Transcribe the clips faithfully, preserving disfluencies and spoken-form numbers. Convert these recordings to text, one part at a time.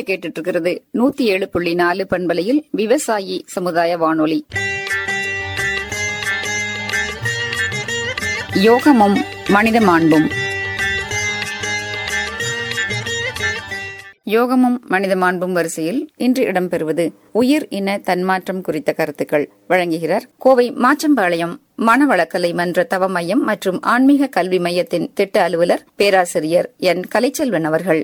கேட்டுட்டு இருக்கிறது நூத்தி ஏழு புள்ளி நாலு பண்பலையில் விவசாயி சமுதாய வானொலி. யோகமும் மனித மாண்பும். யோகமும் மனித மாண்பும் வரிசையில் இன்று இடம்பெறுவது உயிர் இன தன்மாற்றம் குறித்த கருத்துக்கள். வழங்குகிறார் கோவை மாச்சம்பாளையம் மனவளக்கலை மன்ற தவ மையம் மற்றும் ஆன்மீக கல்வி மையத்தின் திட்ட அலுவலர் பேராசிரியர் என் கலைச்செல்வன் அவர்கள்.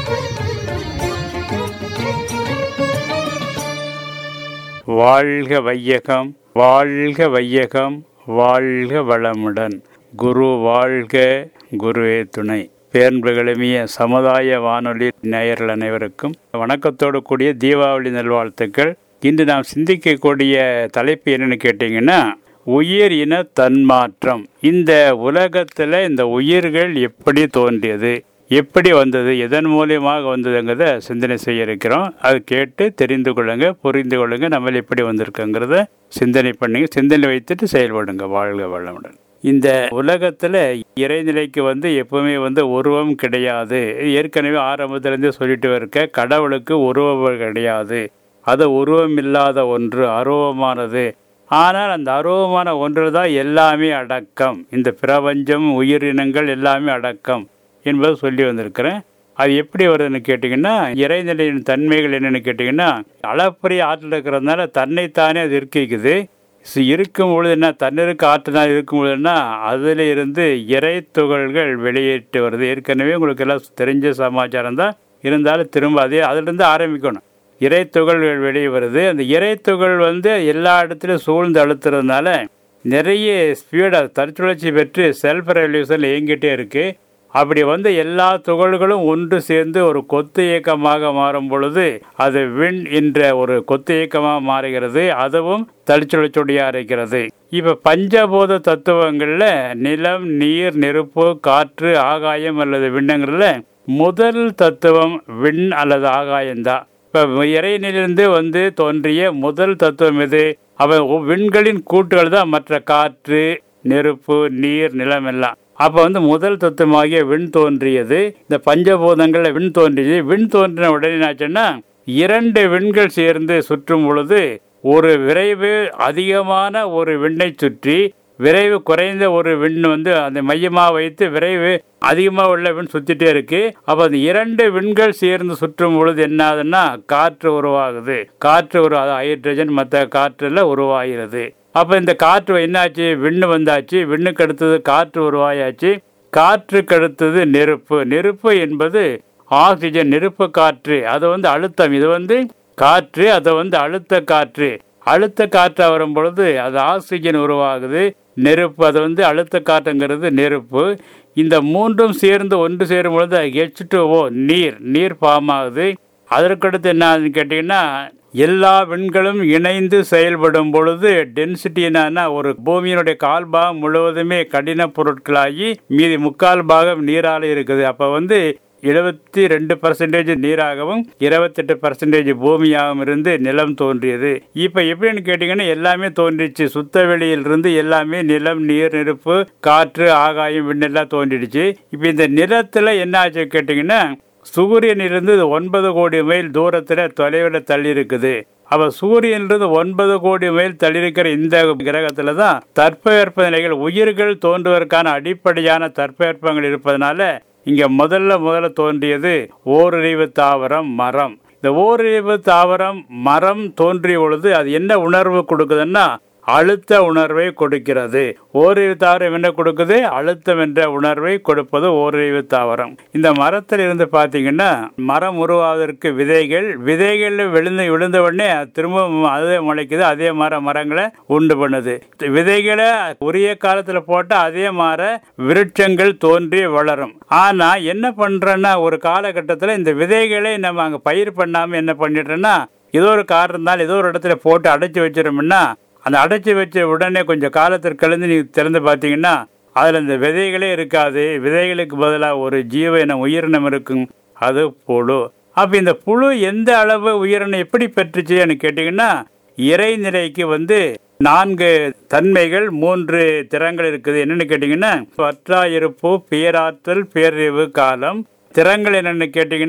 வாழ்க வையகம், வாழ்க வையகம், வாழ்க வளமுடன். குரு வாழ்க, குருவே துணை. பேரன்புகளுமிய சமுதாய வானொலி நேயர்கள் அனைவருக்கும் வணக்கத்தோடு கூடிய தீபாவளி நல்வாழ்த்துக்கள். இன்று நாம் சிந்திக்கக்கூடிய தலைப்பு என்னன்னு கேட்டீங்கன்னா, உயிர் இன தன்மாற்றம். இந்த உலகத்தில் இந்த உயிர்கள் எப்படி தோன்றியது, எப்படி வந்தது, எதன் மூலியமாக வந்ததுங்கிறத சிந்தனை செய்ய இருக்கிறோம். அது கேட்டு தெரிந்து கொள்ளுங்க, புரிந்து கொள்ளுங்க, நம்ம எப்படி வந்திருக்குங்கிறத சிந்தனை பண்ணுங்க, சிந்தனை வைத்துட்டு செயல்படுங்க. வாழ்க வளமுடன். இந்த உலகத்தில் இறைநிலைக்கு வந்து எப்பவுமே வந்து உருவம் கிடையாது. ஏற்கனவே ஆரம்பத்திலேருந்தே சொல்லிட்டு இருக்க, கடவுளுக்கு உருவம் கிடையாது. அது உருவம் இல்லாத ஒன்று, அருவமானது. ஆனால் அந்த அருவமான ஒன்று தான் எல்லாமே அடக்கம். இந்த பிரபஞ்சம், உயிரினங்கள் எல்லாமே அடக்கம் என்பது சொல்லி வந்திருக்கிறேன். அது எப்படி வருதுன்னு கேட்டிங்கன்னா, இறைநிலையின் தன்மைகள் என்னென்னு கேட்டிங்கன்னா, அளப்பரிய ஆற்றல் இருக்கிறதுனால தன்னைத்தானே அது இருக்கிக்குது. இருக்கும் பொழுதுன்னா தன்னிருக்கு ஆற்றல் இருக்கும் பொழுதுன்னா அதில் இருந்து இறை துகள்கள் வெளியேற்று வருது. ஏற்கனவே உங்களுக்கு எல்லாம் தெரிஞ்ச சமாச்சாரம் தான், இருந்தாலும் திரும்ப அதே அதிலிருந்து ஆரம்பிக்கணும். இறை துகள்கள் வெளியே வருது. அந்த இறை துகள் வந்து எல்லா இடத்துலையும் சூழ்ந்து அழுத்துறதுனால நிறைய ஸ்பீடாக தற்சுழற்சி பெற்று செல்ஃப் ரெவல்யூஷன் இயங்கிட்டே இருக்குது. அப்படி வந்து எல்லா துகள்களும் ஒன்று சேர்ந்து ஒரு கொத்து இயக்கமாக மாறும் பொழுது அது விண் என்ற ஒரு கொத்து இயக்கமாக மாறுகிறது. அதுவும் தற்சுழற்சியாக இருக்கிறது. இப்போ பஞ்சபூத தத்துவங்களில் நிலம், நீர், நெருப்பு, காற்று, ஆகாயம் அல்லது விண்ணங்கிறதுல முதல் தத்துவம் விண் அல்லது ஆகாயம்தான். இப்போ இறைநிலிருந்து வந்து தோன்றிய முதல் தத்துவம் எது? அவ விண்களின் கூட்டுகள் தான் மற்ற காற்று, நெருப்பு, நீர், நிலம் எல்லாம். அப்போ வந்து முதல் தத்துவமாகிய விண் தோன்றியது. இந்த பஞ்சபூதங்களில் விண் தோன்றியது. விண் தோன்றின உடனே என்னாச்சுன்னா, இரண்டு விண்கள் சேர்ந்து சுற்றும் பொழுது ஒரு விரைவு அதிகமான ஒரு விண்ணை சுற்றி விரைவு குறைந்த ஒரு விண் வந்து அந்த மையமாக வைத்து விரைவு அதிகமாக உள்ள விண் சுற்றிட்டே இருக்கு. அப்போ அந்த இரண்டு விண்கள் சேர்ந்து சுற்றும் பொழுது என்ன ஆகுதுன்னா காற்று உருவாகுது. காற்று ஒரு ஹைட்ரஜன் மற்ற காற்றுல உருவாகிறது. அப்போ இந்த காற்று என்னாச்சு, விண்ணு வந்தாச்சு. விண்ணுக்கு அடுத்தது காற்று உருவாயாச்சு. காற்றுக்கு அடுத்தது நெருப்பு. நெருப்பு என்பது ஆக்சிஜன், நெருப்பு காற்று. அது வந்து அழுத்தம். இது வந்து காற்று, அதை வந்து அழுத்த காற்று. அழுத்த காற்றாக வரும் பொழுது அது ஆக்சிஜன் உருவாகுது. நெருப்பு, அது வந்து அழுத்த காற்றுங்கிறது நெருப்பு. இந்த மூன்றும் சேர்ந்து ஒன்று சேரும் பொழுது ஹெச் டூ ஓ நீர், நீர் ஃபார்ம் ஆகுது. அதற்கடுத்து என்ன ஆகுதுன்னு கேட்டிங்கன்னா, எல்லா விண்களும் இணைந்து செயல்படும் பொழுது டென்சிட்டி என்னன்னா, ஒரு பூமியினுடைய கால் பாகம் முழுவதுமே கடின பொருட்களாகி மீதி முக்கால் பாகம் நீரால இருக்குது. அப்போ வந்து எழுபத்தி ரெண்டு பர்சன்டேஜ் நீராகவும் இருபத்தெட்டு பர்சன்டேஜ் பூமியாகவும் இருந்து நிலம் தோன்றியது. இப்போ எப்படின்னு கேட்டிங்கன்னா, எல்லாமே தோன்றிச்சு. சுத்த வெளியிலிருந்து எல்லாமே நிலம், நீர், நெருப்பு, காற்று, ஆகாயம், விண்ணெல்லாம் தோன்றிடுச்சு. இப்போ இந்த நிலத்தில் என்ன ஆச்சு கேட்டிங்கன்னா, சூரியனிலிருந்து ஒன்பது கோடி மைல் தூரத்தில் தொலைவில் தள்ளி இருக்குது. அப்போ சூரியனிலிருந்து ஒன்பது கோடி மைல் தள்ளி இருக்கிற இந்த கிரகத்தில் தான் தட்பவெப்ப நிலைகள், உயிர்கள் தோன்றுவதற்கான அடிப்படையான தட்பவெப்பங்கள் இருப்பதனால இங்கே முதல்ல முதல்ல தோன்றியது ஓரறிவு தாவரம், மரம். இந்த ஓரறிவு தாவரம், மரம் தோன்றிய பொழுது அது என்ன உணர்வு கொடுக்குதுன்னா அழுத்த உணர்வை கொடுக்கிறது. ஓரறிவு தாவரம் என்ன கொடுக்குது? அழுத்தம் என்ற உணர்வை கொடுப்பது ஓரறிவு தாவரம். இந்த மரத்தில் இருந்து பார்த்தீங்கன்னா, மரம் உருவாவதற்கு விதைகள் விதைகள் விழுந்து விழுந்த உடனே திரும்ப அதே முளைக்குது. அதே மர மரங்களை உண்டு பண்ணுது. விதைகளை உரிய காலத்தில் போட்டால் அதே மாற விருட்சங்கள் தோன்றி வளரும். ஆனால் என்ன பண்ணுறோன்னா, ஒரு காலகட்டத்தில் இந்த விதைகளை நம்ம அங்கே பயிர் பண்ணாமல் என்ன பண்ணிடுறோன்னா, ஏதோ ஒரு காரணத்தால் ஏதோ ஒரு இடத்துல போட்டு அடைச்சி வச்சிடோம்னா, அந்த அடைச்சி வச்ச உடனே கொஞ்சம் காலத்திற்கு கலந்து நீங்கள் திறந்து பார்த்தீங்கன்னா அதில் இந்த விதைகளே இருக்காது. விதைகளுக்கு பதிலாக ஒரு ஜீவ இனம், உயிரினம் இருக்கும். அது புழு. அப்போ இந்த புழு எந்த அளவு உயிரினம் எப்படி பெற்றுச்சுன்னு கேட்டிங்கன்னா, இறைநிலைக்கு வந்து நான்கு தன்மைகள், மூன்று திறங்கள் இருக்குது. என்னென்னு கேட்டிங்கன்னா, வற்றா இருப்பு, பேராற்றல், பேரறிவு, காலம். திறங்கள் என்னென்னு கேட்டிங்கன்னா,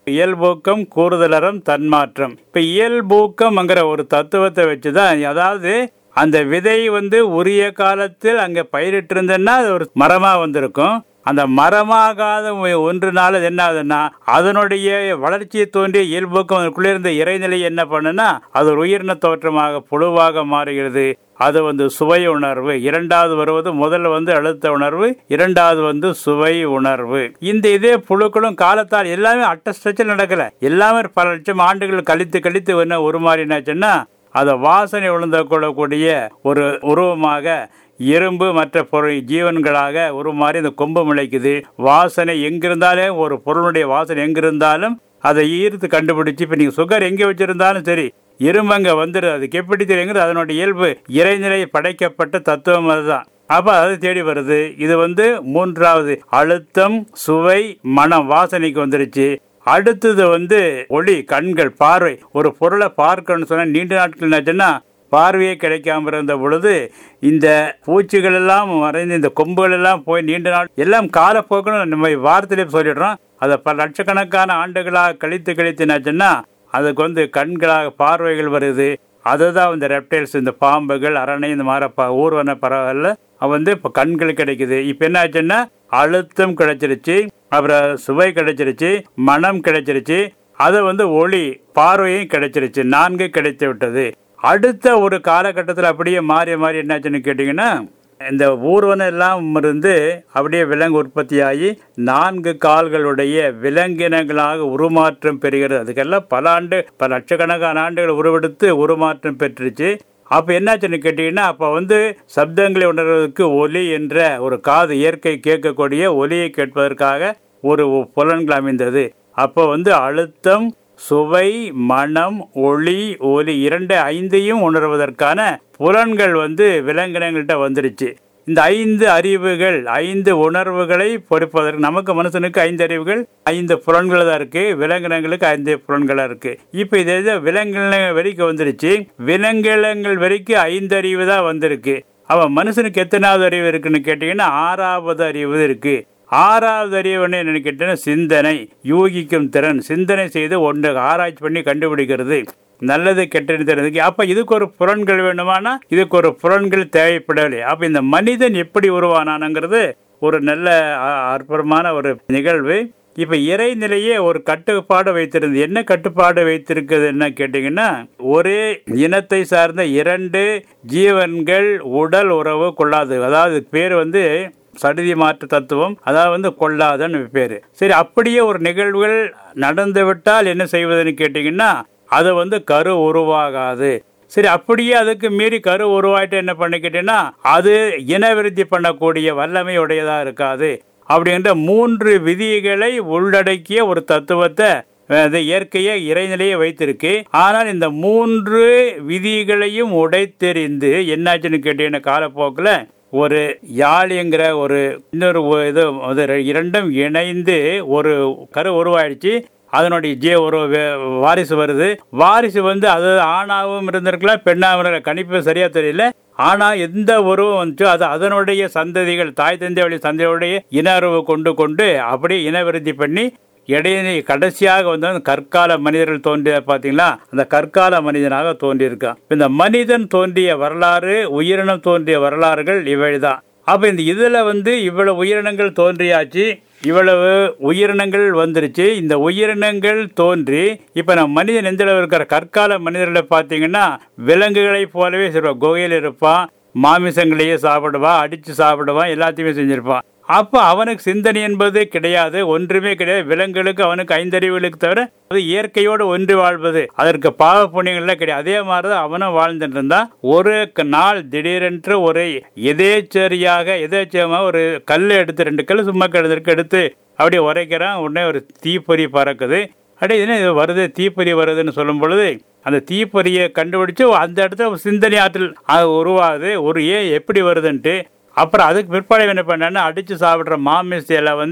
இயல்பூக்கம் கூறுதலறம் தன்மாற்றம். இப்ப இயல்பூக்கம்ங்கிற ஒரு தத்துவத்தை வச்சுதான், அதாவது அந்த விதை வந்து உரிய காலத்தில் அங்க பயிரிட்டு இருந்ததுன்னா அது ஒரு மரமா வந்திருக்கும். அந்த மரமாகாத ஒன்றுனால என்ன ஆகுதுன்னா அதனுடைய வளர்ச்சியை தோன்றிய இயல்பூக்கம் அதற்குள்ளே இருந்த இறைநிலை என்ன பண்ணுன்னா அது ஒரு உயிரின தோற்றமாக புழுவாக மாறுகிறது. அது வந்து சுவை உணர்வு. இரண்டாவது வருவது முதல்ல வந்து அழுத்த உணர்வு, இரண்டாவது வந்து சுவை உணர்வு. இந்த இதே புழுக்களும் காலத்தால் எல்லாமே அட்டஸ்டச்சில் நடக்கல, எல்லாமே பல லட்சம் ஆண்டுகள் கழித்து கழித்து என்ன உருமாறினாச்சுன்னா அதை வாசனை உணர்ந்து கொள்ளக்கூடிய ஒரு உருவமாக இரும்பு மற்ற பொருள் ஜீவன்களாக உருமாறி இந்த கொம்பு முளைக்குது. வாசனை எங்கிருந்தாலே ஒரு பொருளுடைய வாசனை எங்கிருந்தாலும் அதை ஈர்த்து கண்டுபிடிச்சு, இப்ப நீங்க சுகர் எங்க வச்சிருந்தாலும் சரி இரும்பு அங்க வந்துடுது. அதுக்கு எப்படி தெரியுங்கிறது அதனுடைய இயல்பு, இறைநிலை படைக்கப்பட்ட தத்துவம் அதுதான். அப்ப அது தேடி வருது. இது வந்து மூன்றாவது அழுத்தம், சுவை, மனம், வாசனைக்கு வந்துருச்சு. அடுத்தது வந்து ஒளி, கண்கள், பார்வை. ஒரு பொருளை பார்க்கணும்னு சொன்னா நீண்ட நாட்கள் என்னாச்சுன்னா பார்வையே கிடைக்காம இருந்த பொழுது இந்த பூச்சிகள் எல்லாம் மறைந்து இந்த கொம்புகள் எல்லாம் போய் நீண்ட நாள் எல்லாம் காலப்போக்குன்னு நம்ம வார்த்தையிலே சொல்லிடுறோம். அதை பல லட்சக்கணக்கான ஆண்டுகளாக கழித்து கழித்துனாச்சுன்னா அதுக்கு வந்து கண்களாக பார்வைகள் வருது. அதுதான் இந்த ரெப்டைல்ஸ், இந்த பாம்புகள், அரணை, இந்த மாதிரி ஊர்வன பறவைகள்ல வந்து இப்ப கண்கள் கிடைக்குது. இப்ப என்ன ஆச்சுன்னா அழுத்தம் கிடைச்சிருச்சு, அப்புறம் சுவை கிடைச்சிருச்சு, மனம் கிடைச்சிருச்சு, அது வந்து ஒளி, பார்வையும் கிடைச்சிருச்சு. நான்கு கிடைத்து விட்டது. அடுத்த ஒரு காலகட்டத்தில் அப்படியே மாறி மாறி என்னாச்சுன்னு கேட்டீங்கன்னா இந்த ஊர்வனம் எல்லாம் இருந்து அப்படியே விலங்கு உற்பத்தியாகி நான்கு கால்களுடைய விலங்கினங்களாக உருமாற்றம் பெறுகிறது. அதுக்கெல்லாம் பல ஆண்டு பல லட்சக்கணக்கான ஆண்டுகள் உருவெடுத்து உருமாற்றம் பெற்றுச்சு. அப்ப என்னாச்சுன்னு கேட்டீங்கன்னா அப்ப வந்து சப்தங்களை உணர்வதற்கு ஒலி என்ற ஒரு காது, இயற்கை கேட்கக்கூடிய ஒலியை கேட்பதற்காக ஒரு புலன்கள் அமைந்தது. அப்போ வந்து அழுத்தம், சுவை, மனம், ஒளி, ஒலி இரண்டு ஐந்தையும் உணர்வதற்கான புலன்கள் வந்து விலங்கினங்கள்கிட்ட வந்துருச்சு. இந்த ஐந்து அறிவுகள், ஐந்து உணர்வுகளை பொறுப்பதற்கு நமக்கு மனுஷனுக்கு ஐந்து அறிவுகள், ஐந்து புலன்கள் தான் இருக்கு. விலங்கினங்களுக்கு ஐந்து புலன்களா இருக்கு. இப்ப இதே விலங்கினங்கள் வரைக்கும் வந்துருச்சு. விலங்கினங்கள் வரைக்கும் ஐந்து அறிவு தான் வந்திருக்கு. அவன் மனுஷனுக்கு எத்தனாவது அறிவு இருக்குன்னு கேட்டீங்கன்னா ஆறாவது அறிவு இருக்கு. ஆறாவது அறிவுன்னு என்ன கேட்டீங்கன்னா சிந்தனை, யூகிக்கும் திறன், சிந்தனை செய்து ஒன்று ஆராய்ச்சி பண்ணி கண்டுபிடிக்கிறது, நல்லது கெட்டது தெரிஞ்சு. அப்ப இதுக்கு ஒரு புலன்கள் வேணுமானா இதுக்கு ஒரு புலன்கள் தேவைப்படவில்லை. அப்ப இந்த மனிதன் எப்படி உருவானானுங்கிறது ஒரு நல்ல அற்புதமான ஒரு நிகழ்வு. இப்ப இறைநிலையே ஒரு கட்டுப்பாடு வைத்திருந்து. என்ன கட்டுப்பாடு வைத்திருக்கிறது என்ன கேட்டீங்கன்னா ஒரே இனத்தை சார்ந்த இரண்டு ஜீவன்கள் உடல் உறவு கொள்ளாது. அதாவது பேர் வந்து சடுதி மாற்று தத்துவம், அதாவது வந்து கொள்ளாதன்னு பேரு. சரி, அப்படியே ஒரு நிகழ்வுகள் நடந்து விட்டால் என்ன செய்வதுன்னு கேட்டீங்கன்னா அது வந்து கரு உருவாகாது. சரி, அப்படியே அதுக்கு மீறி கரு உருவாயிட்டு என்ன பண்ண கேட்டீங்கன்னா அது இனவிருத்தி பண்ணக்கூடிய வல்லமை உடையதா இருக்காது. அப்படின்ற மூன்று விதிகளை உள்ளடக்கிய ஒரு தத்துவத்தை இயற்கையை இறைநிலையை வைத்திருக்கு. ஆனால் இந்த மூன்று விதிகளையும் உடைத்தெறிந்து என்னாச்சுன்னு கேட்டீங்கன்னா காலப்போக்கில் ஒரு யாழிங்கிற ஒரு இன்னொரு இது இரண்டும் இணைந்து ஒரு கரு உருவாயிடுச்சு. அதனுடைய ஜே ஒரு வாரிசு வருது. வாரிசு வந்து அது ஆணாவும் இருந்திருக்கலாம், பெண்ணாவும், கணிப்பு சரியா தெரியல. ஆனா எந்த உருவம் வந்துச்சோ அது அதனுடைய சந்ததிகள், தாய் தந்தை வழி சந்தையுடைய இன உறவு கொண்டு கொண்டு அப்படியே இனவிருத்தி பண்ணி இடையே கடைசியாக வந்து கற்கால மனிதர்கள் தோன்றிய பாத்தீங்களா, அந்த கற்கால மனிதனாக தோன்றியிருக்கான். இந்த மனிதன் தோன்றிய வரலாறு, உயிரினம் தோன்றிய வரலாறுகள் இவைதான். அப்ப இந்த இதுல வந்து இவ்வளவு உயிரினங்கள் தோன்றியாச்சு, இவ்வளவு உயிரினங்கள் வந்துருச்சு. இந்த உயிரினங்கள் தோன்றி இப்ப நம்ம மனிதன் எந்த அளவு இருக்கிற கற்கால மனிதர்களை பாத்தீங்கன்னா விலங்குகளை போலவே சொல்லுவான், குகையில் இருப்பான், மாமிசங்களையே சாப்பிடுவான், அடிச்சு சாப்பிடுவான், எல்லாத்தையுமே செஞ்சிருப்பான். அப்ப அவனுக்கு சிந்தனை என்பது கிடையாது, ஒன்றுமே கிடையாது. விலங்குகளுக்கு அவனுக்கு ஐந்தறிவுகளுக்கு தவிர அது இயற்கையோடு ஒன்று வாழ்வது, அதற்கு பாவ புண்ணியங்கள்லாம் கிடையாது. அதே மாதிரிதான் அவனும் வாழ்ந்துட்டு இருந்தான். ஒரு நாள் திடீரென்று ஒரு எதேச்சரியாக எதேச்சமாக ஒரு கல் எடுத்து, ரெண்டு கல் சும்மா கிடந்திருக்கு, எடுத்து அப்படியே உரைக்கிறான். உடனே ஒரு தீப்பொறி பறக்குது. அப்படியே இது வருது, தீப்பொறி வருதுன்னு சொல்லும் பொழுது அந்த தீப்பொறியை கண்டுபிடிச்சு அந்த இடத்துல சிந்தனை ஆற்றல் உருவாகுது. ஒரு ஏன் எப்படி வருதுன்ட்டு அப்புறம் அதுக்கு பிற்பாடு என்ன பண்ணா அடிச்சு சாப்பிடுற மாமிசையில வந்து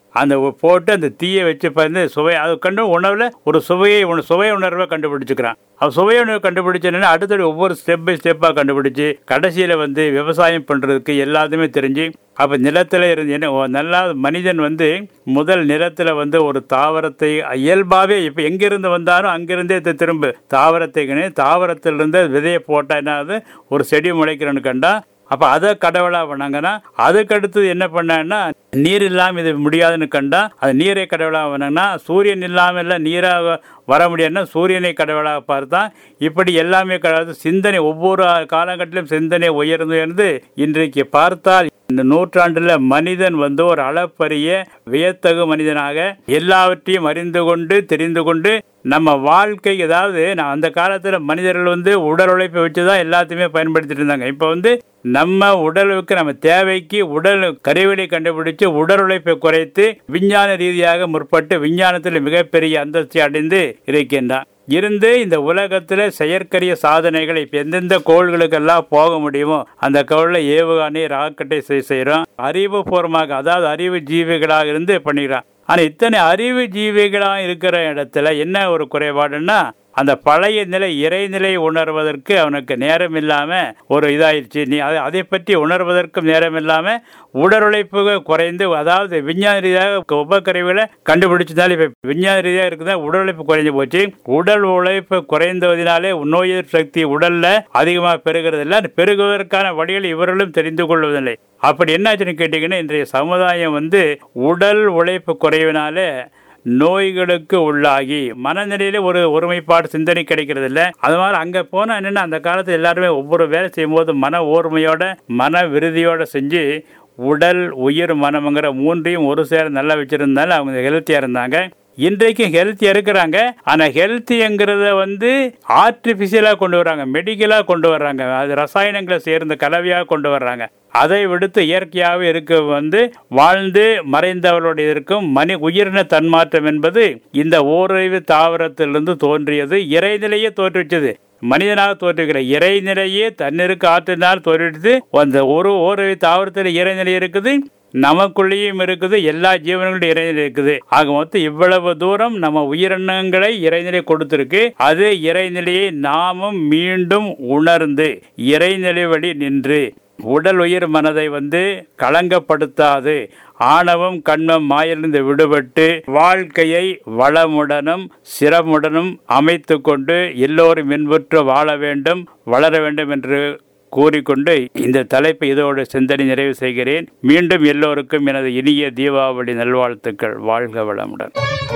அந்த போட்டு அந்த தீயை வச்சு வந்து சுவை அது கண்டு உணவில் ஒரு சுவையை சுவை உணர்வை கண்டுபிடிச்சிக்கிறான். அவன் சுவை உணர்வை கண்டுபிடிச்சேன்னா அடுத்தது ஒவ்வொரு ஸ்டெப் பை ஸ்டெப்பாக கண்டுபிடிச்சி கடைசியில் வந்து விவசாயம் பண்ணுறதுக்கு எல்லாத்தையுமே தெரிஞ்சு அப்போ நிலத்தில் இருந்து என்ன நல்லா மனிதன் வந்து முதல் நிலத்தில் வந்து ஒரு தாவரத்தை இயல்பாகவே இப்போ எங்கிருந்து வந்தாலும் அங்கிருந்தே திரும்ப தாவரத்தை தாவரத்திலிருந்து விதையை போட்டால் என்ன ஒரு செடி முளைக்கிறன்னு கண்டா அப்போ அதை கடவுளாக பண்ணாங்கன்னா அதுக்கடுத்து என்ன பண்ணான்னா நீர் இல்லாமல் இது முடியாதுன்னு கண்டா அது நீரை கடவுளாக பண்ணாங்கன்னா சூரியன் இல்லாமல் இல்லை நீராக வர முடியாதுன்னா சூரியனை கடவுளாக பார்த்தா இப்படி எல்லாமே கடவுள் சிந்தனை ஒவ்வொரு காலகட்டத்திலும் சிந்தனை உயர்ந்து உயர்ந்து இன்றைக்கு பார்த்தால் இந்த நூற்றாண்டுல மனிதன் வந்து ஒரு அளப்பரிய வியத்தகு மனிதனாக எல்லாவற்றையும் அறிந்து கொண்டு தெரிந்து கொண்டு நம்ம வாழ்க்கை ஏதாவது நான் அந்த காலத்துல மனிதர்கள் வந்து உடல் உழைப்பை வச்சுதான் எல்லாத்தையுமே பயன்படுத்திட்டு இருந்தாங்க. இப்ப வந்து நம்ம உடலுக்கு நம்ம தேவைக்கு உடல் கருவிலை கண்டுபிடிச்சு உடல் உழைப்பை குறைத்து விஞ்ஞான ரீதியாக முற்பட்டு விஞ்ஞானத்தில் மிகப்பெரிய அந்தஸ்தை அடைந்து இருக்கின்றான். இருந்து இந்த உலகத்துல செயற்கரிய சாதனைகளை இப்ப எந்தெந்த கோள்களுக்கெல்லாம் போக முடியுமோ அந்த கோள்ல ஏவுகணை ராக்கெட்டை செய்யறோம். அறிவுபூர்வமாக அதாவது அறிவு ஜீவிகளாக இருந்து பண்ணிக்கிறான். ஆனா இத்தனை அறிவு ஜீவிகளாக இருக்கிற இடத்துல என்ன ஒரு குறைபாடுன்னா அந்த பழைய நிலை இறைநிலை உணர்வதற்கு அவனுக்கு நேரம் இல்லாம ஒரு இதாயிருச்சு. நீ அதை அதை பற்றி உணர்வதற்கும் நேரம் இல்லாம உடல் உழைப்பு குறைந்து அதாவது விஞ்ஞான ரீதியாக உபகருவிகளை கண்டுபிடிச்சதால இப்ப விஞ்ஞான ரீதியாக இருக்குதா உடல் உழைப்பு குறைஞ்சு போச்சு. உடல் உழைப்பு குறைந்ததினாலே நோய் எதிர்ப்பு சக்தி உடல்ல அதிகமாக பெருகிறது இல்லை. பெருகுவதற்கான வழிகளை இவர்களும் தெரிந்து கொள்வதில்லை. அப்படி என்னாச்சுன்னு கேட்டீங்கன்னா இன்றைய சமுதாயம் வந்து உடல் உழைப்பு குறைவினால நோய்களுக்கு உள்ளாகி மனநிலையில ஒரு ஒருமைப்பாடு சிந்தனை கிடைக்கிறது இல்லை. அது மாதிரி அங்க போனா என்னன்னா அந்த காலத்துல எல்லாருமே ஒவ்வொரு வேலை செய்யும் போது மன ஓர்மையோட மன விருதியோட செஞ்சு உடல் உயிர் மனம்ங்கிற மூன்றையும் ஒரு சேர நல்லா வச்சிருந்தாலும் அவங்க ஹெல்த்தியா இருந்தாங்க. இன்றைக்கு ஹெல்த்தியா இருக்கிறாங்க. ஆனா ஹெல்த்திங்கிறத வந்து ஆர்டிபிஷியலா கொண்டு வர்றாங்க, மெடிக்கலா கொண்டு வர்றாங்க, அது ரசாயனங்களை சேர்ந்த கலவையாக கொண்டு வர்றாங்க. அதை விடுத்து இயற்கையாகவே இருக்க வந்து வாழ்ந்து மறைந்தவர்களுடைய இருக்கும் மனி உயிரின தன்மாற்றம் என்பது இந்த ஓரறிவு தாவரத்திலிருந்து தோன்றியது. இறைநிலையே தோற்றுவிச்சது. மனிதனாக தோற்றுகிற இறைநிலையே தன்னிருக்கு ஆற்றினால் தோற்றுவித்து அந்த ஒரு ஓரறிவு தாவரத்தில் இறைநிலை இருக்குது, நமக்குள்ளேயும் இருக்குது, எல்லா ஜீவன்களும் இறைநிலை இருக்குது. ஆக மொத்தம் இவ்வளவு தூரம் நம்ம உயிரினங்களை இறைநிலை கொடுத்திருக்கு. அது இறைநிலையை நாமும் மீண்டும் உணர்ந்து இறைநிலை வழி நின்று உடல் உயிர் மனதை வந்து களங்கப்படுத்தாது ஆணவம் கண்மம் மாயிலிருந்து விடுபட்டு வாழ்க்கையை வளமுடனும் சிரமுடனும் அமைத்து கொண்டு எல்லோரும் இன்புற்று வாழ வேண்டும், வளர வேண்டும் என்று கூறிக்கொண்டு இந்த தலைப்பை இதோடு சிந்தனை நிறைவு செய்கிறேன். மீண்டும் எல்லோருக்கும் எனது இனிய தீபாவளி நல்வாழ்த்துக்கள். வாழ்க வளமுடன்.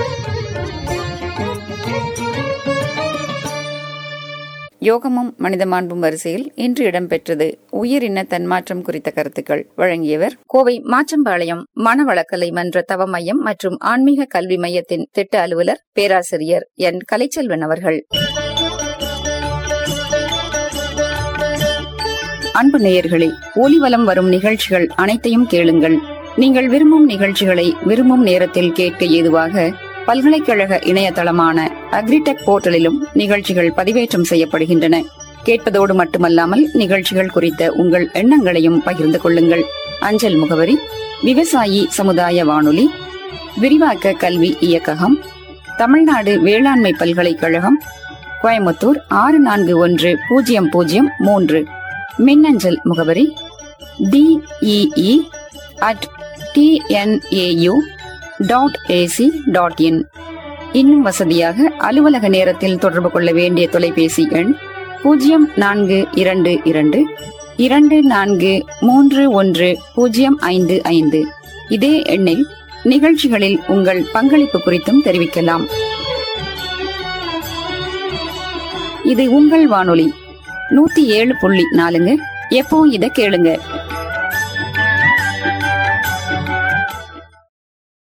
யோகமும் மனித மாண்பும் வரிசையில் இன்று இடம்பெற்றது உயிரின தன்மாற்றம் குறித்த கருத்துக்கள். வழங்கியவர் கோவை மாச்சம்பாளையம் மனவளக்கலை மன்ற தவ மையம் மற்றும் ஆன்மீக கல்வி மையத்தின் திட்ட அலுவலர் பேராசிரியர் என் கலைச்செல்வன் அவர்கள். அன்பு நேயர்களே, ஒலிவலம் வரும் நிகழ்ச்சிகள் அனைத்தையும் கேளுங்கள். நீங்கள் விரும்பும் நிகழ்ச்சிகளை விரும்பும் நேரத்தில் கேட்க ஏதுவாக பல்கலைக்கழக இணையதளமான அக்ரிடெக் போர்ட்டலிலும் நிகழ்ச்சிகள் பதிவேற்றம் செய்யப்படுகின்றன. கேட்பதோடு மட்டுமல்லாமல் நிகழ்ச்சிகள் குறித்த உங்கள் எண்ணங்களையும் பகிர்ந்து கொள்ளுங்கள். அஞ்சல் முகவரி விவசாயி சமுதாய வானொலி, விரிவாக்க கல்வி இயக்ககம், தமிழ்நாடு வேளாண்மை பல்கலைக்கழகம், கோயம்புத்தூர் ஆறு நான்கு ஒன்று பூஜ்ஜியம் பூஜ்ஜியம் மூன்று. மின்னஞ்சல் முகவரி D E E at T N A U dot AC dot in. இன்னும் வசதியாக அலுவலக நேரத்தில் தொடர்பு கொள்ள வேண்டிய தொலைபேசி எண் பூஜ்ஜியம் நான்கு இரண்டு இரண்டு இரண்டு நான்கு மூன்று ஒன்று பூஜ்ஜியம் ஐந்து ஐந்து. இதே எண்ணில் நிகழ்ச்சிகளில் உங்கள் பங்களிப்பு குறித்தும் தெரிவிக்கலாம். இது உங்கள் வானொலி நூத்தி ஏழு புள்ளி நாலுங்க. எப்போ இதை கேளுங்க.